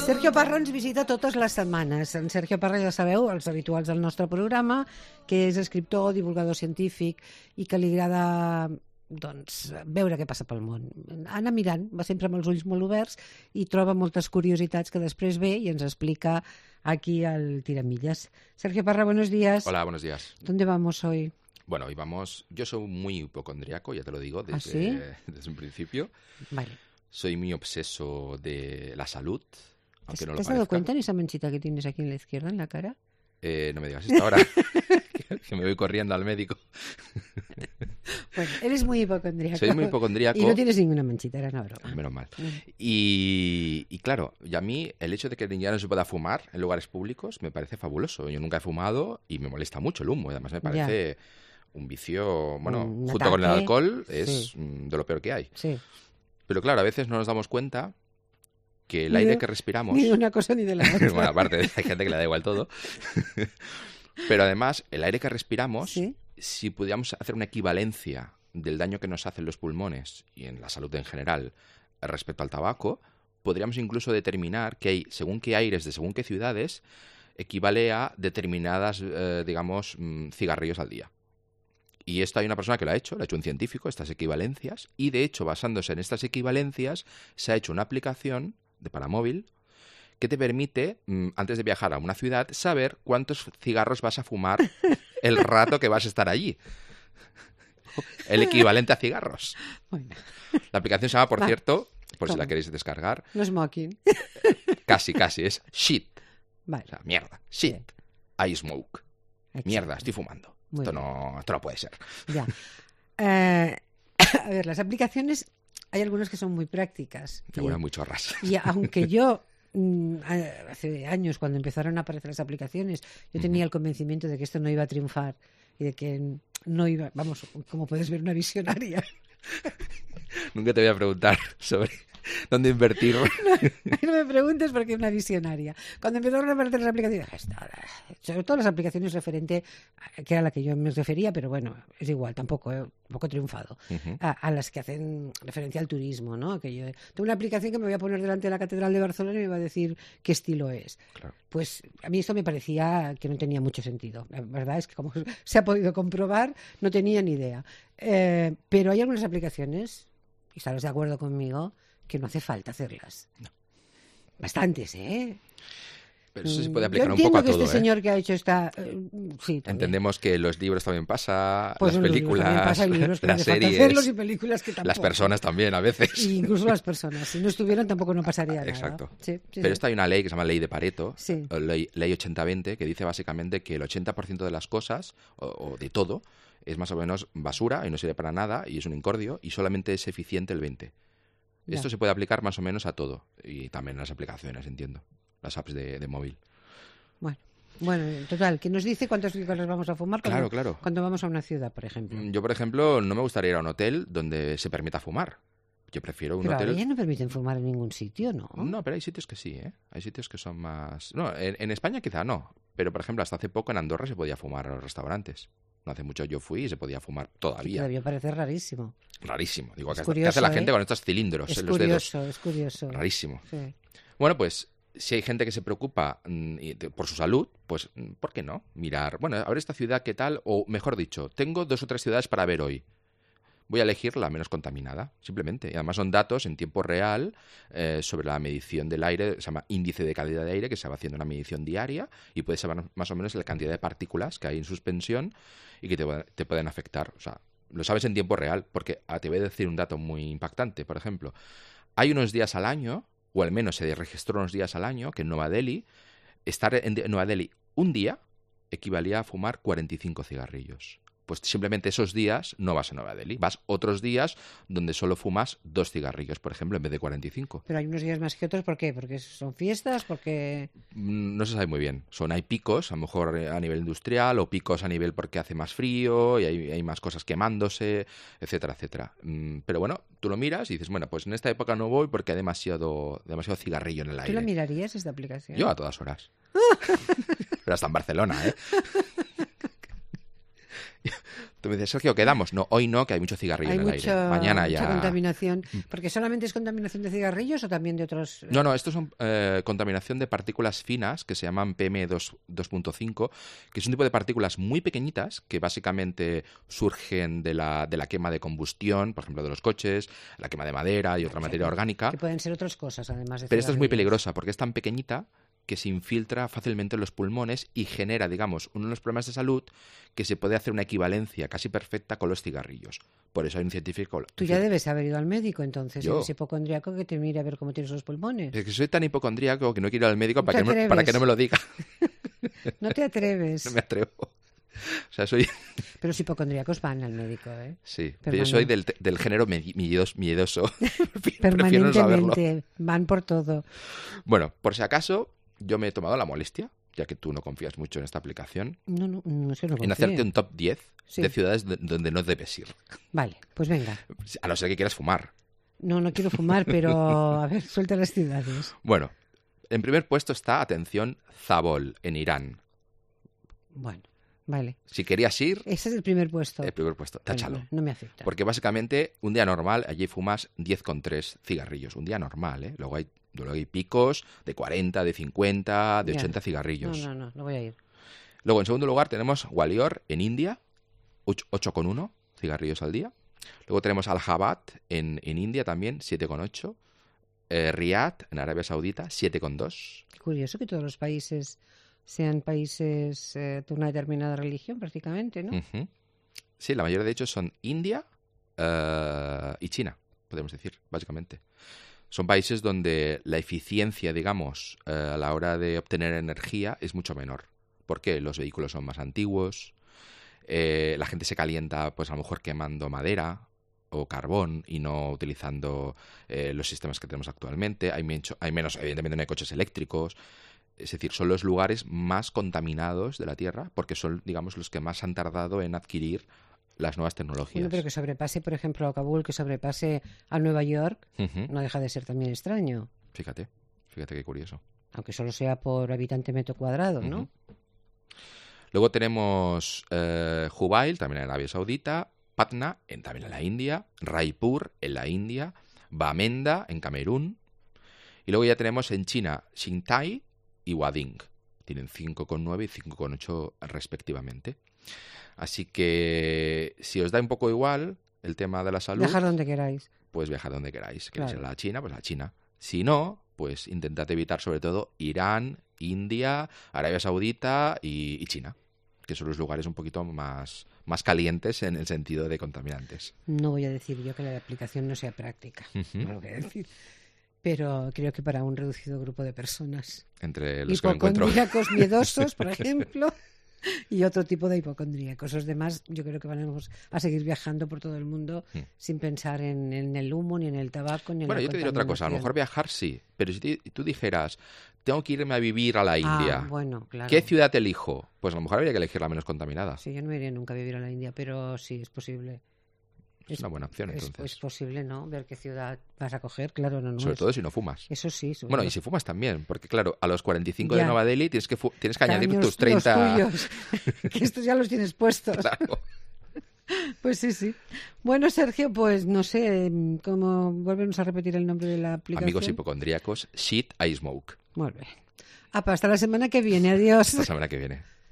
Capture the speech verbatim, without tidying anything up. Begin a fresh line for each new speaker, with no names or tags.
Sergio Parra ens visita totes les setmanes. En Sergio Parra, ja sabeu, els habituals del nostre programa, que és escriptor, divulgador científic i que li agrada doncs, veure què passa pel món. Anar mirant, va sempre amb els ulls molt oberts i troba moltes curiositats que després ve i ens explica aquí al Tiramillas. Sergio Parra, buenos días.
Hola, buenos días.
¿Dónde vamos hoy?
Bueno, hoy vamos... Yo soy muy hipocondríaco, ya te lo digo desde,
¿Ah, sí?
desde un principio.
Vale.
Soy muy obseso de la salud, aunque
¿Te,
no lo
¿te has
parezca.
dado cuenta en esa manchita que tienes aquí en la izquierda, en la cara?
Eh, no me digas esto ahora, que me voy corriendo al médico.
Bueno, eres muy hipocondríaco.
Soy muy hipocondríaco.
Y no tienes ninguna manchita, era una broma.
Menos mal.
Mm.
Y, y claro, y a mí el hecho de que ya no se pueda fumar en lugares públicos me parece fabuloso. Yo nunca he fumado y me molesta mucho el humo. Y además me parece un vicio, bueno,
Un
junto con el
ataque.
alcohol, es
Sí.
mm, de lo peor que hay.
Sí.
Pero claro, a veces no nos damos cuenta que el
Ni
aire
de-
que respiramos...
Ni de una cosa ni de la otra.
Bueno, aparte, hay gente que le da igual todo. Pero además, el aire que respiramos,
Sí.
si pudiéramos hacer una equivalencia del daño que nos hacen los pulmones y en la salud en general respecto al tabaco, podríamos incluso determinar que hay, según qué aires de según qué ciudades, equivale a determinadas, eh, digamos, mm, cigarrillos al día. Y esto hay una persona que lo ha hecho, lo ha hecho un científico, estas equivalencias, y de hecho, basándose en estas equivalencias, se ha hecho una aplicación de para móvil que te permite, mm, antes de viajar a una ciudad, saber cuántos cigarros vas a fumar el rato que vas a estar allí. El equivalente a cigarros.
Bueno,
La aplicación se llama, por
Va.
cierto, por si
¿Cómo?
la queréis descargar,
no smoking.
casi, casi, es shit.
Vale.
O sea, mierda, shit. I smoke.
Exacto.
Mierda, estoy fumando.
Muy
Esto
bien.
no, esto no puede ser.
Ya. Eh, a ver, las aplicaciones, hay algunas que son muy prácticas. Y,
Algunas muy chorras.
y aunque yo, mm, a- hace años, cuando empezaron a aparecer las aplicaciones, yo tenía el convencimiento de que esto no iba a triunfar y de que no iba, vamos, como puedes ver, una visionaria.
Nunca te voy a preguntar sobre dónde invertir.
No me preguntes por qué una visionaria. Cuando empezaron a aparecer las aplicaciones, dije, "Esto, eh", sobre todo las aplicaciones referente, a- que era a la que yo me refería, pero bueno, es igual, tampoco, eh, tampoco he triunfado,
Ujú.
a, a las que hacen referencia al turismo, ¿no? Que yo tengo una aplicación que me voy a poner delante de la Catedral de Barcelona y me va a decir qué estilo es.
Claro.
Pues a mí esto me parecía que no tenía mucho sentido. La verdad es que, como se ha podido comprobar, no tenía ni idea. Eh, pero hay algunas aplicaciones, y estarás de acuerdo conmigo, que no hace falta hacerlas. Bastantes, ¿eh?
Pero eso se puede
Yo
aplicar un
entiendo
poco a
que
todo,
este
¿eh?
señor que ha hecho esta... eh, sí, también.
Entendemos que los libros también pasa,
Pues
las
en los libros
películas,
también pasa, hay libros que no
las
hace falta
series,
hacerlos y películas que tampoco.
las personas también a veces.
Y incluso las personas. Si no estuvieran tampoco no pasaría nada.
Exacto.
Sí, sí,
Pero
sí.
esto hay una ley que se llama Ley de Pareto,
Sí.
o ley, ley ochenta veinte, que dice básicamente que el ochenta por ciento de las cosas, o, o de todo, es más o menos basura y no sirve para nada y es un incordio y solamente es eficiente el veinte.
Ya.
Esto se puede aplicar más o menos a todo y también a las aplicaciones, entiendo, las apps de, de móvil.
Bueno, bueno, en total, que nos dice cuántos cigarros vamos a fumar cuando,
Claro, claro.
cuando vamos a una ciudad, por ejemplo.
Yo, por ejemplo, no me gustaría ir a un hotel donde se permita fumar. Yo prefiero un
Pero ahora
hotel...
ya no permiten fumar en ningún sitio, ¿no?
No, pero hay sitios que sí, ¿eh? Hay sitios que son más... No, en, en España quizá no. Pero, por ejemplo, hasta hace poco en Andorra se podía fumar en los restaurantes. No hace mucho yo fui y se podía fumar
Que
todavía.
debió parecer rarísimo.
Rarísimo. Digo,
Es
¿qué,
curioso,
qué hace la
¿eh?
gente con estos cilindros
Es
en los dedos?
curioso, es curioso.
Rarísimo.
Sí.
Bueno, pues si hay gente que se preocupa mm, y de- por su salud, pues mm, ¿por qué no? Mirar, bueno, a ver esta ciudad qué tal, o mejor dicho, tengo dos o tres ciudades para ver hoy. Voy a elegir la menos contaminada, simplemente. Y además son datos en tiempo real eh, sobre la medición del aire, se llama índice de calidad de aire, que se va haciendo una medición diaria y puedes saber más o menos la cantidad de partículas que hay en suspensión y que te, te pueden afectar. O sea, lo sabes en tiempo real, porque ah, te voy a decir un dato muy impactante, por ejemplo. Hay unos días al año, o al menos se registró unos días al año, que en Nueva Delhi, estar en Nueva Delhi un día equivalía a fumar cuarenta y cinco cigarrillos. Pues simplemente esos días no vas a Nueva Delhi. Vas otros días donde solo fumas dos cigarrillos, por ejemplo, en vez de cuarenta y cinco.
Pero hay unos días más que otros, ¿por qué? Porque son fiestas, porque...
Mm, No se sabe muy bien. Son, hay picos, a lo mejor eh, a nivel industrial, o picos a nivel porque hace más frío y hay, hay más cosas quemándose, etcétera, etcétera. Mm, Pero bueno, tú lo miras y dices, bueno, pues en esta época no voy porque hay demasiado, demasiado cigarrillo en el
¿Tú
aire.
la mirarías, esta aplicación?
Yo a todas horas. Pero hasta en Barcelona, ¿eh? Tú me dices, Sergio, ¿quedamos? No, hoy no, que hay mucho cigarrillo
Hay
en el
mucho,
aire. Mañana ya...
mucha contaminación. ¿Porque solamente es contaminación de cigarrillos o también de otros...?
No, no, esto es eh, contaminación de partículas finas que se llaman P M dos punto cinco, que es un tipo de partículas muy pequeñitas que básicamente surgen de la, de la quema de combustión, por ejemplo, de los coches, la quema de madera y otra materia orgánica.
Que pueden ser otras cosas, además de
Pero esta es muy
cigarrillos.
peligrosa porque es tan pequeñita que se infiltra fácilmente en los pulmones y genera, digamos, unos problemas de salud que se puede hacer una equivalencia casi perfecta con los cigarrillos. Por eso hay un científico...
Tú ya debes haber ido al médico, entonces,
Yo.
eres hipocondríaco, que te mire a ver cómo tienes los pulmones.
Es que soy tan hipocondríaco que no quiero ir al médico
No
para
te
que, no,
atreves.
para que no me lo diga.
No te atreves.
No me atrevo. O sea, soy...
Pero los hipocondríacos van al médico, ¿eh?
Sí, pero yo soy del, del género medi- miedos- miedoso. Prefiero no saberlo.
Permanentemente. Van por todo.
Bueno, por si acaso, yo me he tomado la molestia, ya que tú no confías mucho en esta aplicación,
No, no, no sé, no
en
confío.
hacerte un top diez
Sí.
de ciudades de- donde no debes ir.
Vale, pues venga.
A no ser que quieras fumar.
No, no quiero fumar, pero a ver, suelta las ciudades.
Bueno, en primer puesto está, atención, Zabol, en Irán.
Bueno, vale.
Si querías ir,
Ese es el primer puesto.
el primer puesto, táchalo.
Bueno, no me afecta.
Porque básicamente, un día normal, allí fumas diez coma tres cigarrillos. Un día normal, ¿eh? Luego hay, luego hay picos de cuarenta, de cincuenta, de
Ya.
ochenta cigarrillos.
No, no, no, no voy a ir.
Luego, en segundo lugar, tenemos Gwalior, en India, ocho coma uno cigarrillos al día. Luego tenemos Allahabad, en, en India también, siete coma ocho. Eh, Riyadh, en Arabia Saudita, siete coma dos.
Qué curioso que todos los países sean países eh, de una determinada religión, prácticamente, ¿no?
Ujú. Sí, la mayoría de hecho son India eh, y China, podemos decir, básicamente. Son países donde la eficiencia, digamos, eh, a la hora de obtener energía es mucho menor. ¿Por qué? Los vehículos son más antiguos, eh, la gente se calienta, pues a lo mejor quemando madera o carbón y no utilizando eh, los sistemas que tenemos actualmente. Hay, mencho- hay menos, evidentemente no hay coches eléctricos. Es decir, son los lugares más contaminados de la Tierra porque son, digamos, los que más han tardado en adquirir las nuevas tecnologías.
Bueno, pero que sobrepase, por ejemplo, a Kabul, que sobrepase a Nueva York,
Ujú.
no deja de ser también extraño.
Fíjate, fíjate qué curioso.
Aunque solo sea por habitante metro cuadrado, ¿no?
Ujú. Luego tenemos eh, Jubail, también en Arabia Saudita, Patna, en, también en la India, Raipur, en la India, Bamenda, en Camerún, y luego ya tenemos en China Xintai y Wading. Tienen cinco coma nueve y cinco coma ocho respectivamente. Así que si os da un poco igual el tema de la salud,
Viajar donde queráis.
pues viajad donde queráis. ¿Queréis
Claro.
ir a la China? Pues a la China. Si no, pues intentad evitar sobre todo Irán, India, Arabia Saudita y, y China, que son los lugares un poquito más, más calientes en el sentido de contaminantes.
No voy a decir yo que la aplicación no sea práctica,
Ujú.
no lo voy a decir. Pero creo que para un reducido grupo de personas.
Entre los que me encuentro.
Hipocondríacos miedosos, por ejemplo, y otro tipo de hipocondríacos. Los demás, yo creo que vamos a seguir viajando por todo el mundo
Mm.
sin pensar en, en el humo, ni en el tabaco, ni en
Bueno,
la
yo te diré otra cosa. A lo mejor
contaminación.
viajar sí, pero si te- tú dijeras, tengo que irme a vivir a la India,
Ah, bueno, claro.
¿qué ciudad elijo? Pues a lo mejor habría que elegir la menos contaminada.
Sí, yo no me iría nunca a vivir a la India, pero sí, es posible.
Es una buena opción,
es,
entonces.
es posible, ¿no? Ver qué ciudad vas a coger, claro, no, no.
Sobre
es-
todo si no fumas.
Eso sí. sobre
Bueno, y
todo.
si fumas también, porque claro, a los cuarenta y cinco de
Ya.
Nueva Delhi tienes que, fu- tienes que añadir
Caños,
tus treinta...
los tuyos, que estos ya los tienes puestos.
Claro.
Pues sí, sí. Bueno, Sergio, pues no sé, ¿cómo volvemos a repetir el nombre de la aplicación?
Amigos hipocondríacos, Shit I Smoke.
Muy bien. Apa, hasta la semana que viene. Adiós.
Hasta la semana que viene.